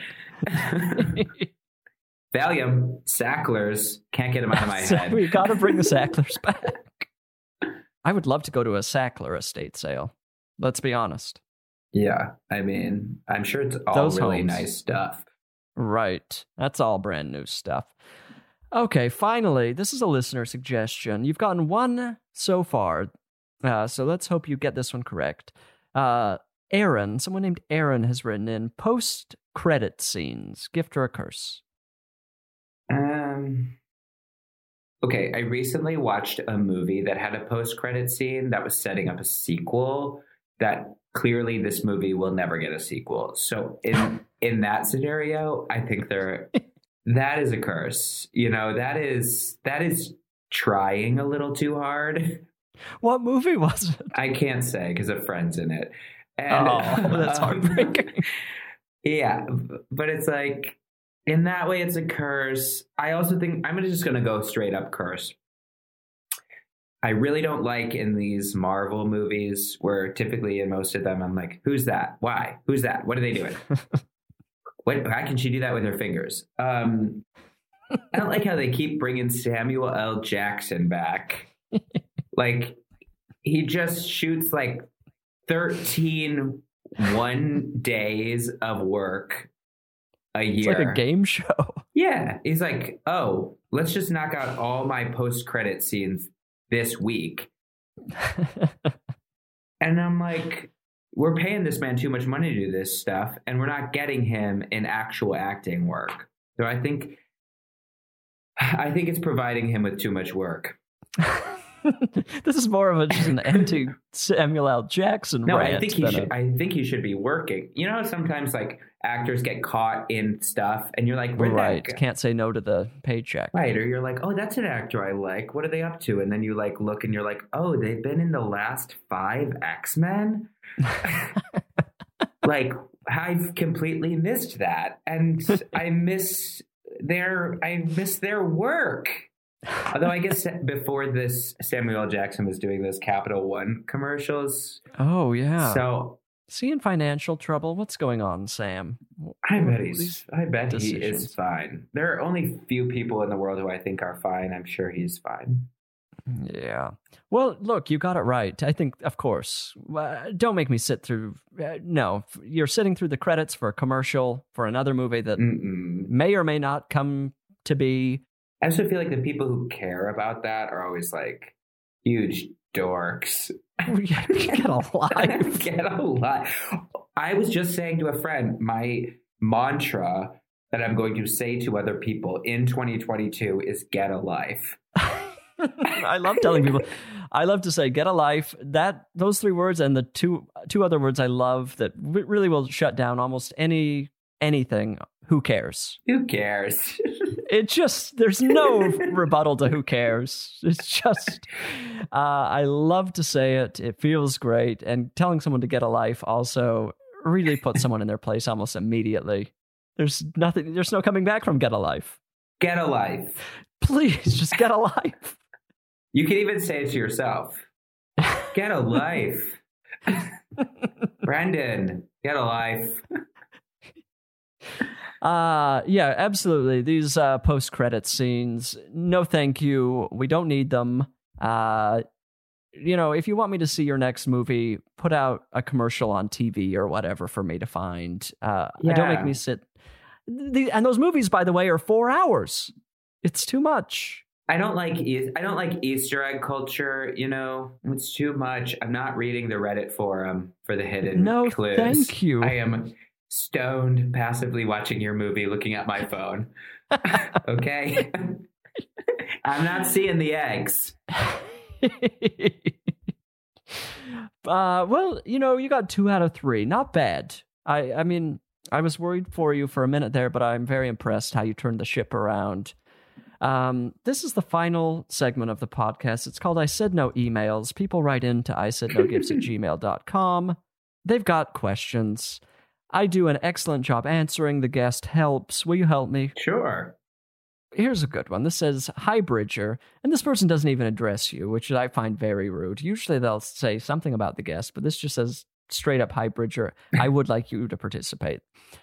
Valium, Sacklers, can't get them out of my head. We got to bring the Sacklers back. I would love to go to a Sackler estate sale. Let's be honest. Yeah, I mean, I'm sure it's all Those really homes. Nice stuff. Right. That's all brand new stuff. Okay, finally, this is a listener suggestion. You've gotten one so far, so let's hope you get this one correct. Aaron, someone named Aaron has written in post-credit scenes, gift or a curse. Okay, I recently watched a movie that had a post-credit scene that was setting up a sequel, that clearly this movie will never get a sequel. So in that scenario, I think that is a curse. You know, that is trying a little too hard. What movie was it? I can't say because a friend's in it. And, that's heartbreaking. Yeah, but it's like, in that way, it's a curse. I also think I'm just going to go straight up curse. I really don't like in these Marvel movies where typically in most of them, I'm like, who's that? Why? Who's that? What are they doing? How can she do that with her fingers? I don't like how they keep bringing Samuel L. Jackson back. Like, he just shoots like 13 one-days of work a year. It's like a game show. Yeah. He's like, oh, let's just knock out all my post-credit scenes this week. And I'm like, we're paying this man too much money to do this stuff, and we're not getting him in actual acting work. So I think it's providing him with too much work. This is more of just an anti-Samuel L. Jackson No, rant. I think he should be working. You know, sometimes like actors get caught in stuff, and you're like, where'd right, that go? Can't say no to the paycheck. Right, or you're like, oh, that's an actor I like. What are they up to? And then you like look, and you're like, oh, they've been in the last 5 X-Men. Like, I've completely missed that, and I miss their work. Although I guess before this, Samuel L. Jackson was doing those Capital One commercials. Oh yeah. So is he in financial trouble? What's going on, Sam? I bet he decisions? is fine. There are only few people in the world who I think are fine. I'm sure he's fine. Yeah. Well, look, you got it right. I think, of course, don't make me sit through. No, you're sitting through the credits for a commercial for another movie that may or may not come to be. I also feel like the people who care about that are always like huge dorks. Get a life. Get a life. I was just saying to a friend, my mantra that I'm going to say to other people in 2022 is get a life. I love telling people. I love to say get a life. Those 3 words and the two other words I love that really will shut down almost anything. Who cares? Who cares? It just, there's no rebuttal to who cares. It's just, I love to say it. It feels great. And telling someone to get a life also really puts someone in their place almost immediately. There's no coming back from get a life. Get a life. Please, just get a life. You can even say it to yourself. Get a life. Brendan, get a life. Yeah, absolutely. These post-credit scenes, no thank you. We don't need them. If you want me to see your next movie, put out a commercial on TV or whatever for me to find. Don't make me sit. And those movies, by the way, are 4 hours. It's too much. I don't like Easter egg culture. You know, it's too much. I'm not reading the Reddit forum for the hidden clues. No, thank you. I am stoned, passively watching your movie, looking at my phone. Okay? I'm not seeing the eggs. Well, you got 2 out of 3. Not bad. I mean, I was worried for you for a minute there, but I'm very impressed how you turned the ship around. This is the final segment of the podcast. It's called I Said No Emails. People write in to isaidnogifts@gmail.com. They've got questions. I do an excellent job answering. The guest helps. Will you help me? Sure. Here's a good one. This says, "Hi, Bridger." And this person doesn't even address you, which I find very rude. Usually they'll say something about the guest, but this just says straight up, "Hi, Bridger. I would like you to participate."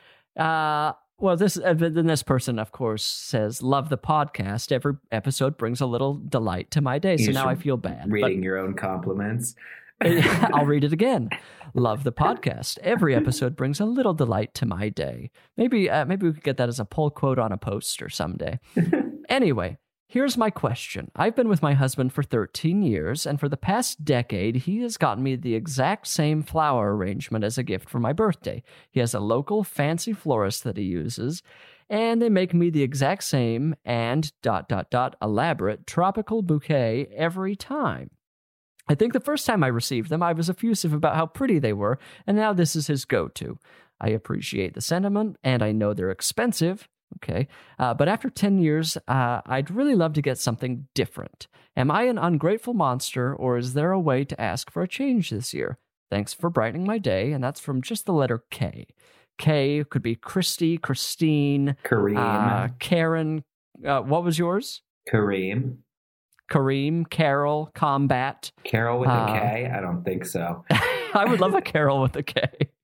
This person, of course, says, "Love the podcast. Every episode brings a little delight to my day." So now I feel bad. Reading your own compliments. I'll read it again. "Love the podcast. Every episode brings a little delight to my day." Maybe we could get that as a pull quote on a poster someday. Anyway, here's my question. I've been with my husband for 13 years, and for the past decade, he has gotten me the exact same flower arrangement as a gift for my birthday. He has a local fancy florist that he uses, and they make me the exact same and elaborate tropical bouquet every time. I think the first time I received them, I was effusive about how pretty they were, and now this is his go-to. I appreciate the sentiment, and I know they're expensive, okay? But after 10 years, I'd really love to get something different. Am I an ungrateful monster, or is there a way to ask for a change this year? Thanks for brightening my day, and that's from just the letter K. K could be Christy, Christine, Kareem. Karen. What was yours? Kareem. Kareem, Carol, Combat. Carol with a K? I don't think so. I would love a Carol with a K.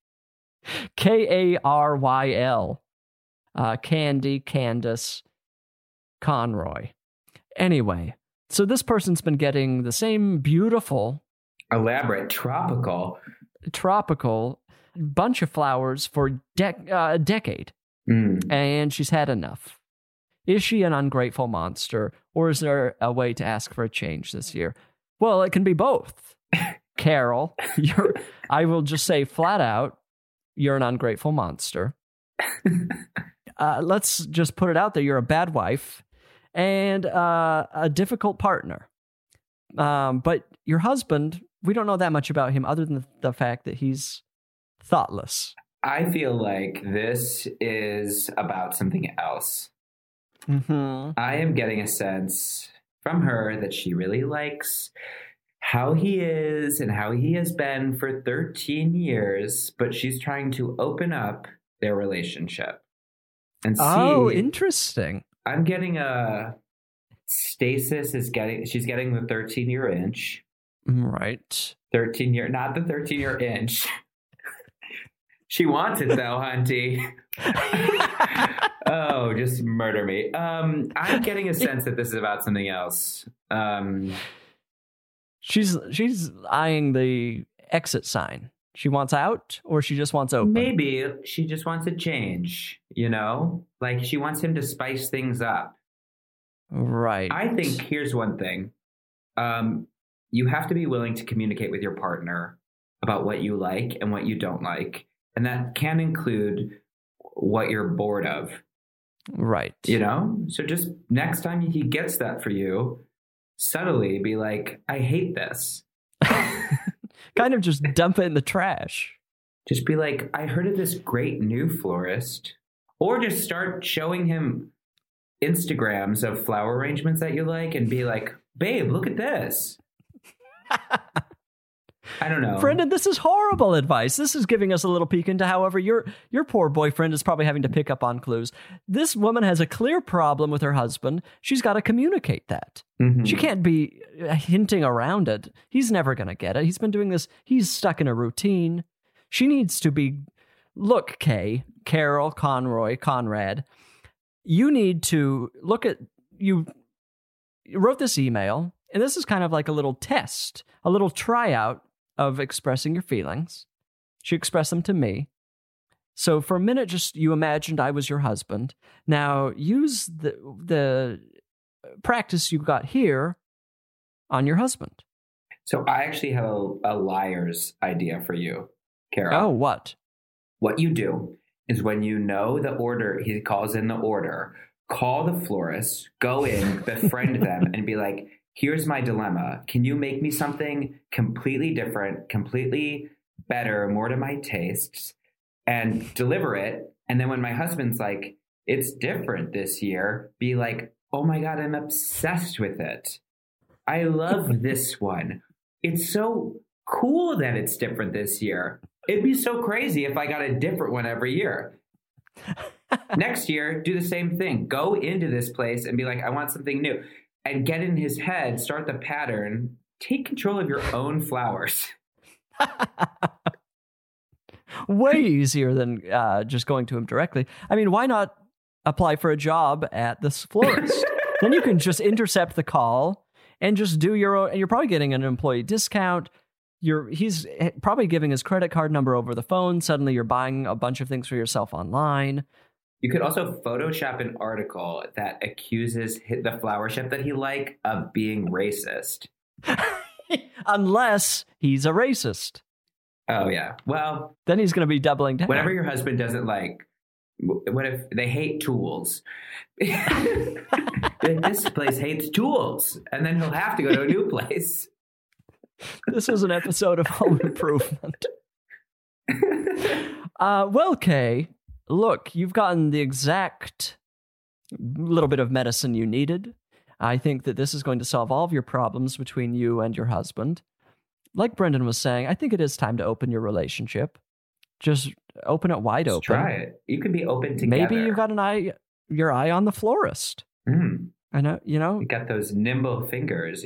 Karyl. Candy, Candace, Conroy. Anyway, so this person's been getting the same beautiful, elaborate, tropical bunch of flowers for a decade. And she's had enough. Is she an ungrateful monster, or is there a way to ask for a change this year? Well, it can be both. Carol, I will just say flat out, you're an ungrateful monster. Let's just put it out there. You're a bad wife and a difficult partner. But your husband, we don't know that much about him other than the fact that he's thoughtless. I feel like this is about something else. Mm-hmm. I am getting a sense from her that she really likes how he is and how he has been for 13 years, but she's trying to open up their relationship. And oh, interesting. I'm getting Stasis she's getting the 13-year inch. Right. 13-year, not the 13-year inch. She wants it though, Hunty. Oh, just murder me. I'm getting a sense that this is about something else. She's eyeing the exit sign. She wants out, or she just wants open? Maybe she just wants a change, Like she wants him to spice things up. Right. I think here's one thing. You have to be willing to communicate with your partner about what you like and what you don't like. And that can include what you're bored of. Right. So just next time he gets that for you, subtly be like, I hate this. Kind of just dump it in the trash. Just be like, I heard of this great new florist. Or just start showing him Instagrams of flower arrangements that you like and be like, babe, look at this. I don't know. Brendan, this is horrible advice. This is giving us a little peek into however your poor boyfriend is probably having to pick up on clues. This woman has a clear problem with her husband. She's got to communicate that. Mm-hmm. She can't be hinting around it. He's never going to get it. He's been doing this. He's stuck in a routine. She needs to be, look, Carol, Conrad, you need to look at, you wrote this email, and this is kind of like a little test, a little tryout of expressing your feelings. She expressed them to me. So for a minute, just you imagined I was your husband. Now use the practice you got here on your husband. So I actually have a liar's idea for you, Carol. Oh, what? What you do is when you know the order, he calls in the order, call the florist, go in, befriend them, and be like, here's my dilemma. Can you make me something completely different, completely better, more to my tastes, and deliver it? And then when my husband's like, it's different this year, be like, oh my God, I'm obsessed with it. I love this one. It's so cool that it's different this year. It'd be so crazy if I got a different one every year. Next year, do the same thing. Go into this place and be like, I want something new. And get in his head, start the pattern, take control of your own flowers. Way easier than just going to him directly. I mean, why not apply for a job at this florist? Then you can just intercept the call and just do your own. And you're probably getting an employee discount. He's probably giving his credit card number over the phone. Suddenly you're buying a bunch of things for yourself online. You could also Photoshop an article that accuses the flower shop that he liked of being racist. Unless he's a racist. Oh, yeah. Well, then he's going to be doubling down. Whatever your husband doesn't like, what if they hate tools? This place hates tools. And then he'll have to go to a new place. This is an episode of Home Improvement. Well, Kay, look, you've gotten the exact little bit of medicine you needed. I think that this is going to solve all of your problems between you and your husband. Like Brendan was saying, I think it is time to open your relationship. Just open it wide open. Try it. You can be open together. Maybe you've got your eye on the florist. I know, You got those nimble fingers,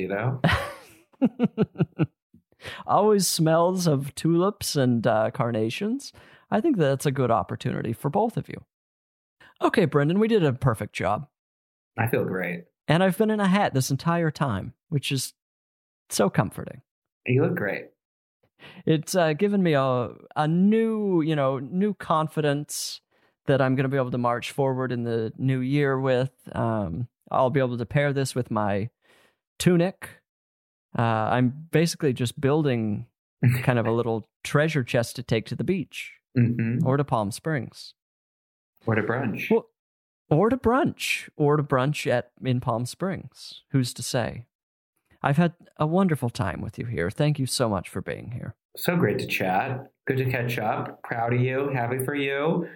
Always smells of tulips and carnations. I think that's a good opportunity for both of you. Okay, Brendan, we did a perfect job. I feel great. And I've been in a hat this entire time, which is so comforting. You look great. It's given me a new confidence that I'm going to be able to march forward in the new year with. I'll be able to pair this with my tunic. I'm basically just building kind of a little treasure chest to take to the beach or to Palm Springs. Or to brunch. Well, or to brunch in Palm Springs. Who's to say? I've had a wonderful time with you here. Thank you so much for being here. So great to chat. Good to catch up. Proud of you. Happy for you.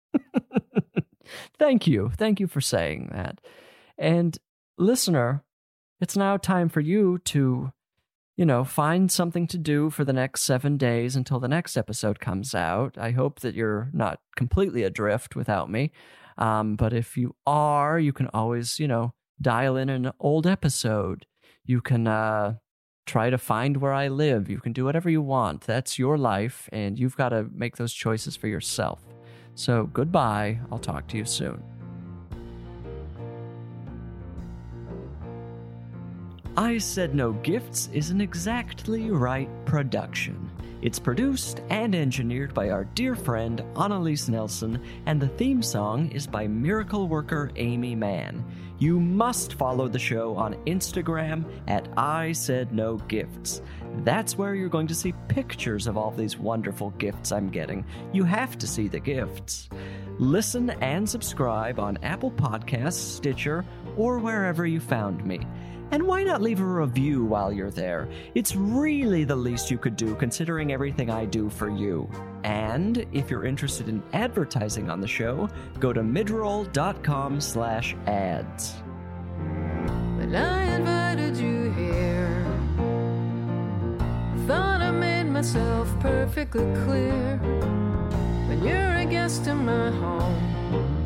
Thank you. Thank you for saying that. And listener, it's now time for you to, find something to do for the next 7 days until the next episode comes out. I hope that you're not completely adrift without me. But if you are, you can always, dial in an old episode. You can try to find where I live. You can do whatever you want. That's your life, and you've got to make those choices for yourself. So goodbye. I'll talk to you soon. I Said No Gifts is an Exactly Right production. It's produced and engineered by our dear friend Annalise Nelson, and the theme song is by miracle worker Amy Mann. You must follow the show on Instagram at I Said No Gifts. That's where you're going to see pictures of all these wonderful gifts I'm getting. You have to see the gifts. Listen and subscribe on Apple Podcasts, Stitcher, or wherever you found me. And why not leave a review while you're there? It's really the least you could do considering everything I do for you. And if you're interested in advertising on the show, go to midroll.com/ads. When I invited you here, thought I made myself perfectly clear. When you're a guest in my home,